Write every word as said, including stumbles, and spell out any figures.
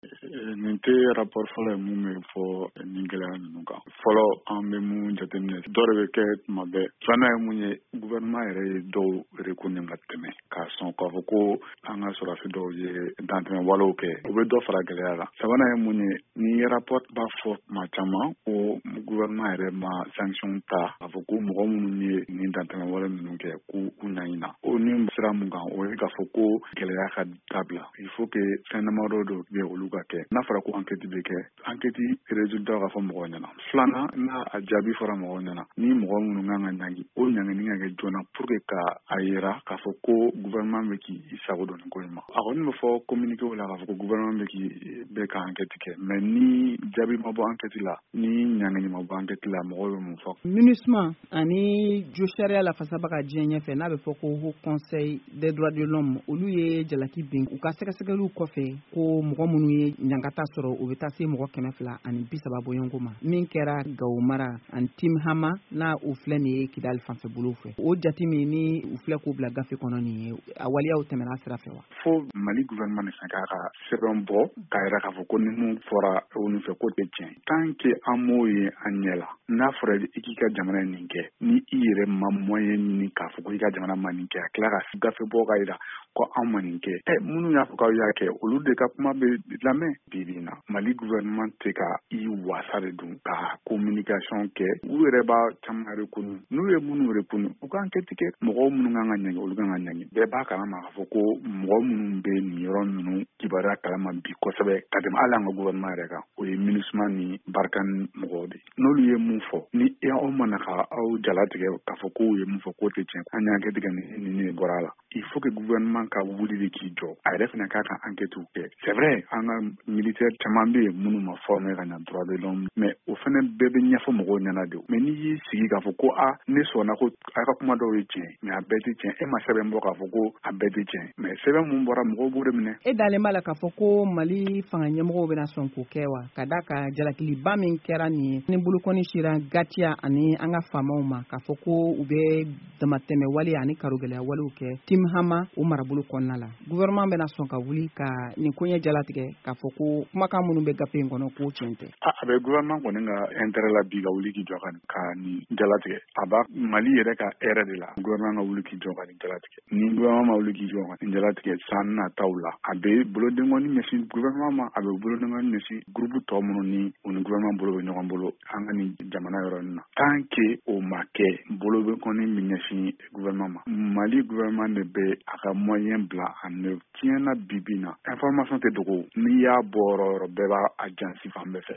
nin tɛ rapport fɔlɔ ye mun bɛ fɔ nin gɛlɛya ninnu kan. Fɔlɔ an bɛ mun jateminɛ dɔ de bɛ kɛ tuma bɛɛ. Filanan ye mun ye gouvernement yɛrɛ ye dɔw reconnu ka tɛmɛ k'a sɔn k'a fɔ ko an ka sɔrɔdasi dɔw ye dantɛmɛ walew kɛ. O bɛ dɔ fara gɛlɛya la. Sabanan ye mun ye ni rapport b'a fɔ tuma caman ko gouvernement yɛrɛ ma sanction ta k'a fɔ ko mɔgɔ minnu ye nin dantɛmɛ wale ninnu kɛ k'u ɲaɲina. O ni sira mun kan o ye k'a fɔ ko gɛlɛya ka dabila. Il faut que fɛn damadɔ dɔ bɛ olu ka kɛ. N'a fɔra ko enquête bɛ kɛ enquête résultat ka fɔ mɔgɔw ɲɛna. Filanan n'a a jaabi fɔra mɔgɔw ɲɛna ni mɔgɔ minnu kan ka ɲangi o ɲangini ka kɛ joona pour que ka a yira k'a fɔ ko gouvernement bɛ k'i sago dɔn nin ko in ma. A kɔni bɛ fɔ communiqué la k'a fɔ ko gouvernement bɛ k'i bɛ ka enquête kɛ mais ni jaabi ma bɔ enquête la ni ɲangini ma bɔ enquête la mɔgɔw bɛ mun fɔ. MINUSMA ani jo sariya lafasabaga diɲɛ ɲɛfɛ n'a bɛ fɔ ko Haut Conseil des droits de l'homme olu ye jalaki bin u ka sɛgɛsɛgɛliw kɔfɛ ko mɔgɔ minnu ye ɲangata sɔrɔ u bɛ taa se mɔgɔ kɛmɛ fila ani bi saba bɔɲɔgɔnko ma min kɛra Gawo mara ani Tim Hama n'a u filɛ nin ye Kidali fanfɛ bolo fɛ o jate min ni u filɛ k'u bila gafe kɔnɔ nin ye a waliyaw tɛmɛna sira fɛ wa. Fo Mali gouvernement de k'a ka sɛbɛn bɔ k'a yira k'a fɔ ko ni mun fɔra olu fɛ ko tɛ tiɲɛ tant que an m'o ye an ɲɛ la n'a fɔra i k'i ka jamana nin kɛ ni i yɛrɛ ma moyen ɲini k'a fɔ ko i ka jamana ma nin kɛ a tila ka gafe bɔ k'a yira ko an ma nin kɛ ɛ minnu y'a fɔ k'aw y'a kɛ olu de ka kuma bɛ lamɛn bi bi in na Mali gouvernement tɛ ka i wasa de dun ka communication kɛ u yɛrɛ b'a caman reconnu n'u ye minnu reconnu u ka enquête kɛ mɔgɔw minnu kan ka ɲangi olu kan ka ɲangi bɛɛ b'a kalama k'a fɔ ko mɔgɔ minnu bɛ nin yɔrɔ ninnu kibaruya kalama bi kosɛbɛ ka tɛmɛ hali an ka gouvernement yɛrɛ kan o ye MINUSMA ni Barkhane mɔgɔw de n'olu ye mun fɔ ni aw mana ka aw jalatigɛ k'a fɔ k'u ye mun fɔ k'o tɛ tiɲɛ an ye enquête kɛ ni nin bɔra a la il faut que gouvernement ka wuli de k'i jɔ a yɛrɛ fana k'a ka enquête kɛ c'est vrai an ka militaire caman bɛ yen minnu ma former ka ɲɛ droit de l'homme mais o fana bɛɛ bɛ ɲɛfɔ mɔgɔw ɲɛna de mais n'i y'i sigi k'a fɔ ko a ne sɔnna ko a ka kuma dɔw ye tiɲɛ mais a bɛɛ tɛ tiɲɛ e ma sɛbɛn bɔ k'a fɔ ko a bɛɛ tɛ tiɲɛ mais sɛbɛn mun bɔra mɔgɔw b'o de minɛ. E dalen b'a la k'a fɔ ko Mali fanga ɲɛmɔgɔw bɛna sɔn k'o kɛ wa ka da ka jalakiliba min kɛra nin ye ni bolokɔni sera Gatiya ani an ka faamaw ma k'a fɔ ko u bɛ damatɛmɛ wale ani karogɛlɛya walew kɛ Tim Hama o marabolo kɔnɔna la gouvernement bɛna sɔn ka wuli ka nin koɲɛ jalatigɛ k'a fɔ ko kumakan minnu bɛ gafe in kɔnɔ k'o tiɲɛ tɛ. A bɛ gouvernement kɔni ka intérêt la bi ka wuli k'i jɔ ka nin jalatigɛ a b'a Mali yɛrɛ ka hɛrɛ de la gouvernement ka wuli k'i jɔ ka nin jalatigɛ ni gouvernement ma wuli k'i jɔ ka nin jalatigɛ san nataw la a bɛ bolodengɔni ɲɛsin gouvernement ma a bɛ bolodengɔni ɲɛsin groupe tɔ minnu ni u ni gouvernement bolo bɛ ɲɔgɔn bolo an ka nin jamana yɔrɔ nin na tant que o ma kɛ bolodengɔni min ɲɛsin gouvernement ma Mali gouvernement de bɛ a ka moyen bila en œuvre tiɲɛna bi bi in na information tɛ dogo n'i y'a bɔ yɔrɔ yɔrɔ bɛɛ b'a a jansi fan bɛɛ fɛ